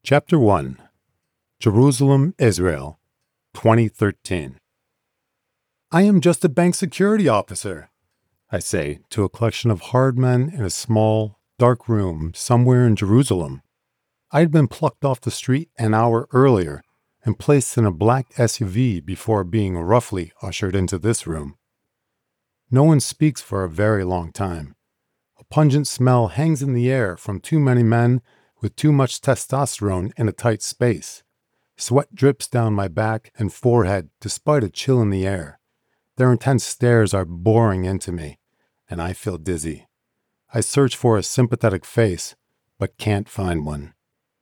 Chapter 1 Jerusalem, Israel, 2013. I am just a bank security officer, I say to a collection of hard men in a small, dark room somewhere in Jerusalem. I had been plucked off the street an hour earlier and placed in a black SUV before being roughly ushered into this room. No one speaks for a very long time. A pungent smell hangs in the air from too many men with too much testosterone in a tight space. Sweat drips down my back and forehead despite a chill in the air. Their intense stares are boring into me, and I feel dizzy. I search for a sympathetic face, but can't find one.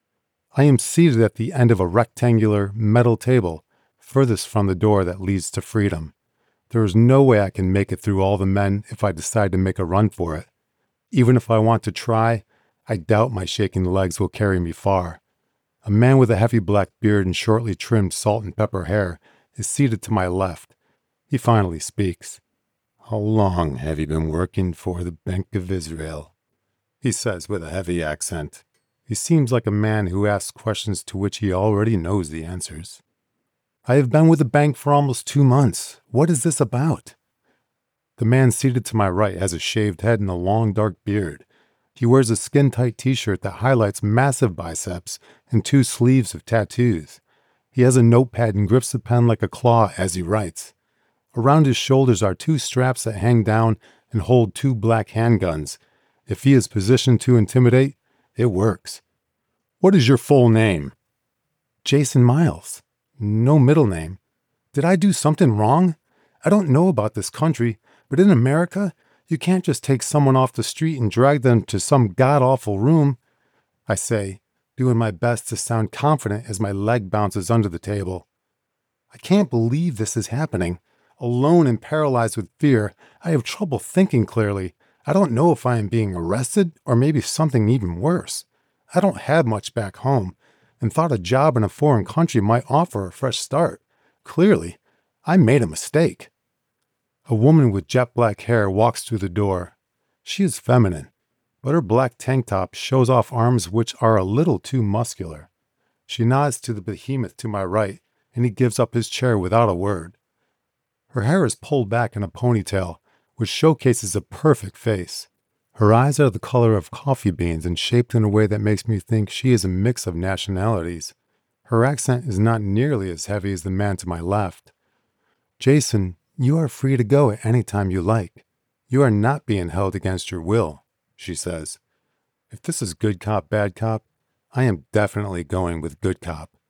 I am seated at the end of a rectangular metal table, furthest from the door that leads to freedom. There is no way I can make it through all the men if I decide to make a run for it. Even if I want to try, I doubt my shaking legs will carry me far. A man with a heavy black beard and shortly trimmed salt and pepper hair is seated to my left. He finally speaks. "How long have you been working for the Bank of Israel?" he says with a heavy accent. He seems like a man who asks questions to which he already knows the answers. "I have been with the bank for almost 2 months. What is this about?" The man seated to my right has a shaved head and a long dark beard. He wears a skin-tight t-shirt that highlights massive biceps and 2 sleeves of tattoos. He has a notepad and grips the pen like a claw as he writes. Around his shoulders are 2 straps that hang down and hold 2 black handguns. If he is positioned to intimidate, it works. "What is your full name?" "Jason Miles. No middle name. Did I do something wrong? I don't know about this country, but in America, you can't just take someone off the street and drag them to some god-awful room," I say, doing my best to sound confident as my leg bounces under the table. I can't believe this is happening. Alone and paralyzed with fear, I have trouble thinking clearly. I don't know if I am being arrested or maybe something even worse. I don't have much back home and thought a job in a foreign country might offer a fresh start. Clearly, I made a mistake. A woman with jet black hair walks through the door. She is feminine, but her black tank top shows off arms which are a little too muscular. She nods to the behemoth to my right, and he gives up his chair without a word. Her hair is pulled back in a ponytail, which showcases a perfect face. Her eyes are the color of coffee beans and shaped in a way that makes me think she is a mix of nationalities. Her accent is not nearly as heavy as the man to my left. "Jason, you are free to go at any time you like. You are not being held against your will," she says. If this is good cop, bad cop, I am definitely going with good cop.